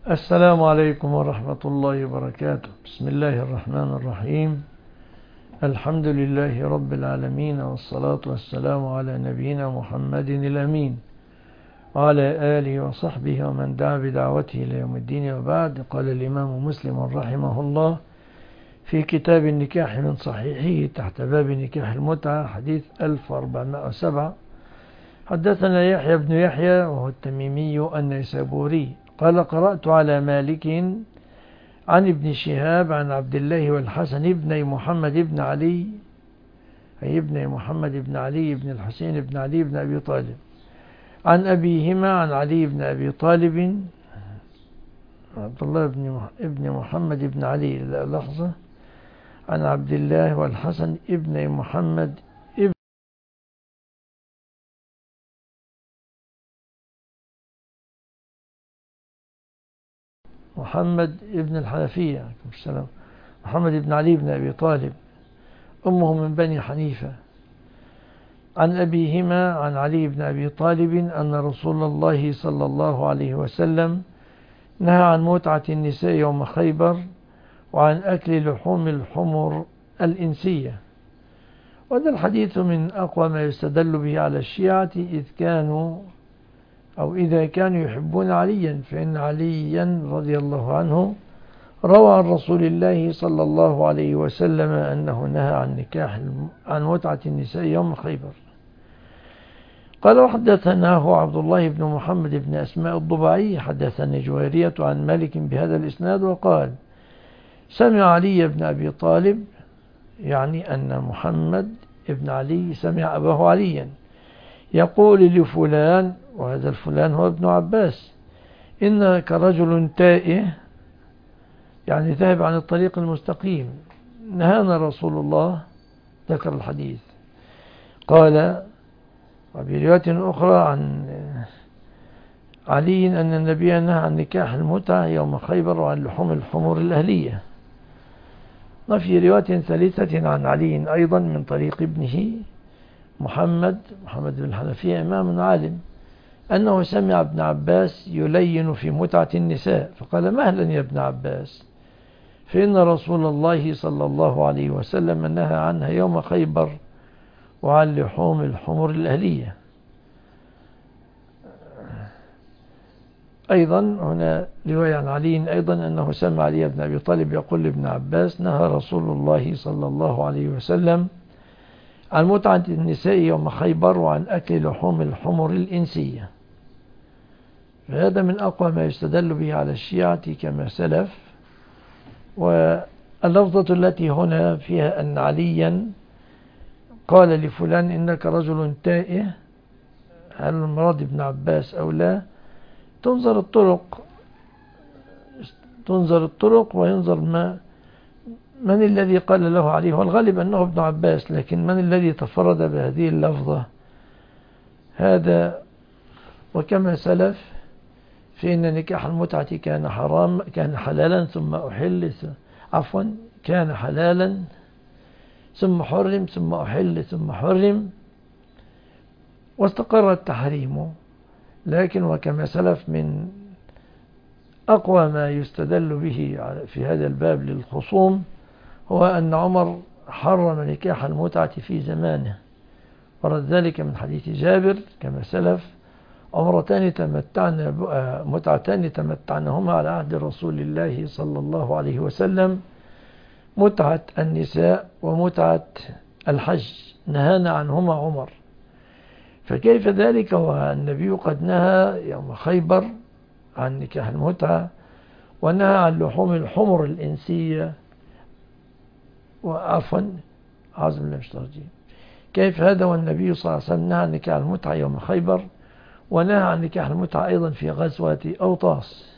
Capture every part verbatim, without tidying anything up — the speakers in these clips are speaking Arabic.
السلام عليكم ورحمة الله وبركاته. بسم الله الرحمن الرحيم. الحمد لله رب العالمين، والصلاة والسلام على نبينا محمد الأمين وعلى آله وصحبه ومن دعا بدعوته إلى يوم الدين. وبعد، قال الإمام مسلم رحمه الله في كتاب النكاح من صحيحه تحت باب نكاح المتعة حديث ألف وأربعمائة وسبعة: حدثنا يحيى بن يحيى وهو التميمي النيسابوري قال: قرأت على مالك عن ابن شهاب عن عبد الله والحسن ابن محمد بن علي، أي ابن محمد بن علي بن الحسين بن علي بن أبي طالب، عن أبيهما عن علي بن أبي طالب، عبد الله بن ابن محمد بن علي، لحظة، عن عبد الله والحسن ابن محمد ابن محمد ابن الحنفية، محمد بن علي بن أبي طالب، أمه من بني حنيفة، عن أبيهما عن علي بن أبي طالب أن رسول الله صلى الله عليه وسلم نهى عن متعة النساء يوم خيبر وعن أكل لحوم الحمر الإنسية. وهذا الحديث من أقوى ما يستدل به على الشيعة إذ كانوا أو إذا كانوا يحبون عليا، فإن عليا رضي الله عنه روى عن رسول الله صلى الله عليه وسلم أنه نهى عن نكاح عن متعة النساء يوم خيبر. قال: وحدثناه عبد الله بن محمد بن أسماء الضبعي حدثني جويرية عن مالك بهذا الإسناد وقال: سمع علي بن أبي طالب، يعني أن محمد بن علي سمع أباه عليا يقول لفلان، وهذا الفلان هو ابن عباس: إنك رجل تائه، يعني ذهب عن الطريق المستقيم، نهانا رسول الله. ذكر الحديث. قال: وفي رواية أخرى عن علي أن النبي نهى عن نكاح المتعة يوم خيبر وعن لحوم الحمر الأهلية. وفي رواية ثالثة عن علي أيضا من طريق ابنه محمد محمد بن الحنفية إمام عالم أنه سمع ابن عباس يلين في متعة النساء، فقال: مهلا يا ابن عباس، فإن رسول الله صلى الله عليه وسلم نهى عنها يوم خيبر وعن لحوم الحمر الأهلية. أيضا هنا رواية عن علي أيضا أنه سمع علي بن أبي طالب يقول لابن عباس: نهى رسول الله صلى الله عليه وسلم عن متعة النساء يوم خيبر وعن أكل لحوم الحمر الإنسية. فهذا من أقوى ما يستدل به على الشيعة كما سلف. واللفظة التي هنا فيها أن عليا قال لفلان إنك رجل تائه، هل المراد ابن عباس أو لا؟ تنظر الطرق تنظر الطرق وينظر ما من الذي قال له عليه، والغالب أنه ابن عباس، لكن من الذي تفرد بهذه اللفظة؟ هذا. وكما سلف فإن نكاح المتعة كان حرام كان حلالا ثم أحل عفوا كان حلالا ثم حرم ثم أحل ثم حرم واستقر التحريم. لكن وكما سلف من أقوى ما يستدل به في هذا الباب للخصوم هو أن عمر حرم نكاح المتعة في زمانه، ورد ذلك من حديث جابر كما سلف: عمرتان تمتعن متعتان تمتعنهما على عهد رسول الله صلى الله عليه وسلم، متعة النساء ومتعة الحج، نهانا عنهما عمر. فكيف ذلك والنبي قد نهى يوم خيبر عن نكاح المتعة ونهى عن لحوم الحمر الإنسية وعفوا عزم الاشتراجي؟ كيف هذا والنبي صلى الله عليه وسلم نهى عن نكاح المتعة يوم خيبر ونهى عن نكاح المتعة أيضا في غزوة أوطاس؟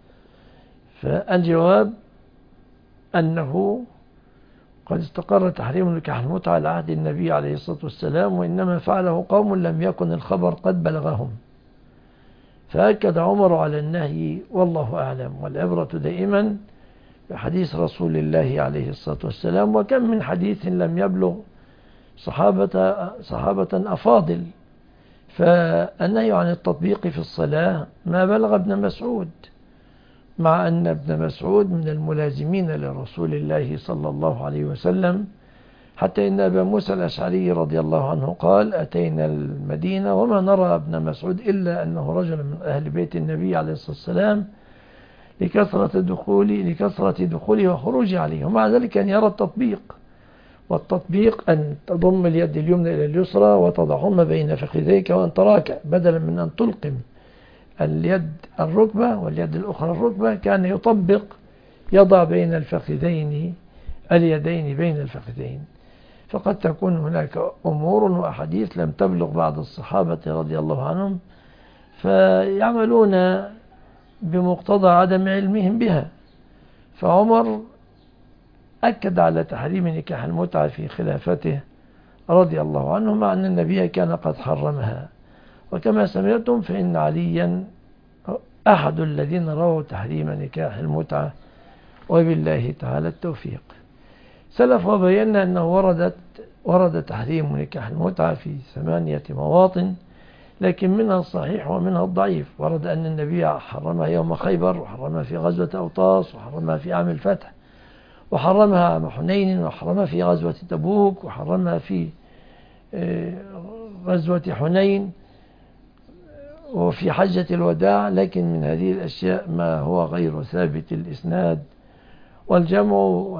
فالجواب أنه قد استقر تحريم نكاح المتعة على عهد النبي عليه الصلاة والسلام، وإنما فعله قوم لم يكن الخبر قد بلغهم، فأكد عمر على النهي والله أعلم. والعبرة دائما بحديث رسول الله عليه الصلاة والسلام، وكم من حديث لم يبلغ صحابة, صحابة أفاضل. فالنهي عن التطبيق في الصلاة ما بلغ ابن مسعود، مع أن ابن مسعود من الملازمين لرسول الله صلى الله عليه وسلم، حتى إن أبا موسى الأشعري رضي الله عنه قال: أتينا المدينة وما نرى ابن مسعود إلا أنه رجل من أهل بيت النبي عليه الصلاة والسلام لكثرة دخوله لكثرة دخوله وخروجه عليه، ومع ذلك أن يرى التطبيق، والتطبيق أن تضم اليد اليمنى إلى اليسرى وتضعهما بين فخذيك وأن تراكع، بدلا من أن تلقم اليد الركبة واليد الأخرى الركبة، كان يطبق يضع بين الفخذين اليدين بين الفخذين. فقد تكون هناك أمور وأحاديث لم تبلغ بعض الصحابة رضي الله عنهم فيعملون بمقتضى عدم علمهم بها. فعمر أكد على تحريم نكاح المتعة في خلافته رضي الله عنه، مع أن النبي كان قد حرمها. وكما سمعتم فإن عليا أحد الذين رووا تحريم نكاح المتعة، وبالله تعالى التوفيق. سلف وبينا أنه وردت ورد تحريم نكاح المتعة في ثمانية مواطن، لكن منها الصحيح ومنها الضعيف. ورد أن النبي حرمها يوم خيبر، وحرمها في غزوة أوطاس، وحرمها في عام الفتح، وحرمها عام حنين، وحرمها في غزوة تبوك، وحرمها في غزوة حنين، وفي حجة الوداع. لكن من هذه الأشياء ما هو غير ثابت الإسناد والجمع.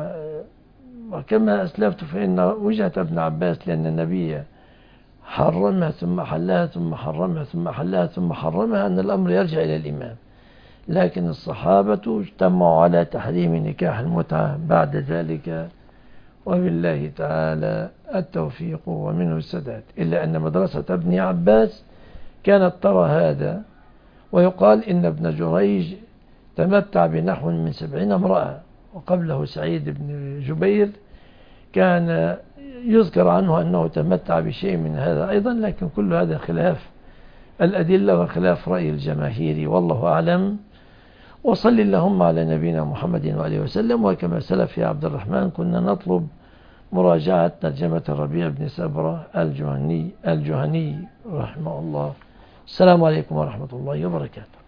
وكما أسلفت فإن وجهة ابن عباس لأن النبي حرمها ثم حلها ثم حرمها ثم حلها ثم حرمها أن الأمر يرجع إلى الإمام، لكن الصحابة اجتمعوا على تحريم نكاح المتعة بعد ذلك، وبالله تعالى التوفيق ومنه السداد. إلا أن مدرسة ابن عباس كانت ترى هذا، ويقال إن ابن جريج تمتع بنحو من سبعين امرأة، وقبله سعيد بن جبير كان يذكر عنه أنه تمتع بشيء من هذا أيضا، لكن كل هذا خلاف الأدلة وخلاف رأي الجماهير، والله أعلم. وصل اللهم على نبينا محمد وآله وسلم. وكما سلف يا عبد الرحمن كنا نطلب مراجعة ترجمة الربيع بن سبرة الجهني الجهني رحمه الله. السلام عليكم ورحمة الله وبركاته.